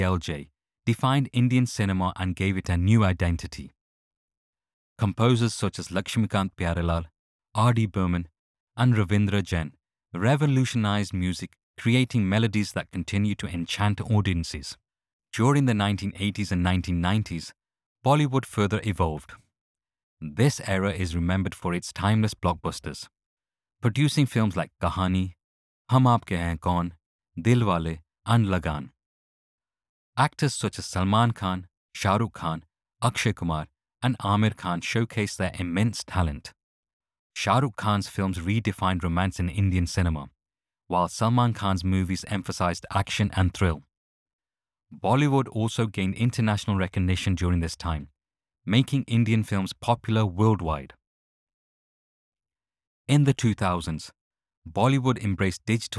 LJ defined Indian cinema and gave it a new identity. Composers such as Lakshmikant Pyarelal, R.D. Burman, and Ravindra Jain revolutionized music, creating melodies that continue to enchant audiences. During the 1980s and 1990s, Bollywood further evolved. This era is remembered for its timeless blockbusters, producing films like Kahani, Hum Aapke Hain Kaun, Dilwale, and Lagaan. Actors such as Salman Khan, Shah Rukh Khan, Akshay Kumar, and Amir Khan showcased their immense talent. Shah Rukh Khan's films redefined romance in Indian cinema, while Salman Khan's movies emphasized action and thrill. Bollywood also gained international recognition during this time, making Indian films popular worldwide. In the 2000s, Bollywood embraced digital